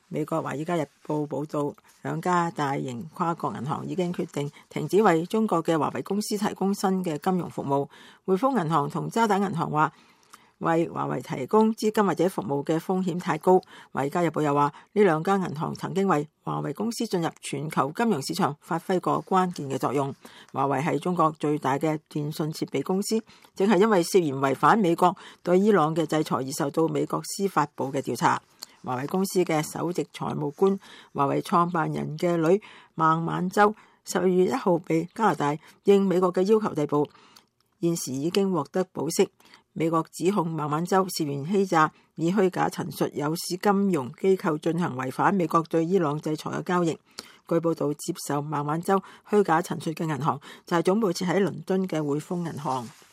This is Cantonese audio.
美國《華爾街日報》報導，兩家大型跨國銀行已經決定停止為中國嘅華為公司提供新嘅金融服務。匯豐銀行同渣打銀行話，為華為提供資金或者服務嘅風險太高。《華爾街日報》又話，呢兩家銀行曾經為華為公司進入全球金融市場發揮過關鍵嘅作用。華為係中國最大嘅電信設備公司，正係因為涉嫌違反美國對伊朗嘅制裁而受到美國司法部嘅調查。華為公司嘅首席財務官、華為創辦人嘅女孟晚舟12月1號被加拿大應美國嘅要求逮捕，現時已經獲得保釋。美國指控孟晚舟涉嫌欺詐，以虛假陳述誘使金融機構進行違反美國對伊朗制裁嘅交易。據報道，接受孟晚舟虛假陳述嘅銀行就係總部設喺倫敦嘅匯豐銀行。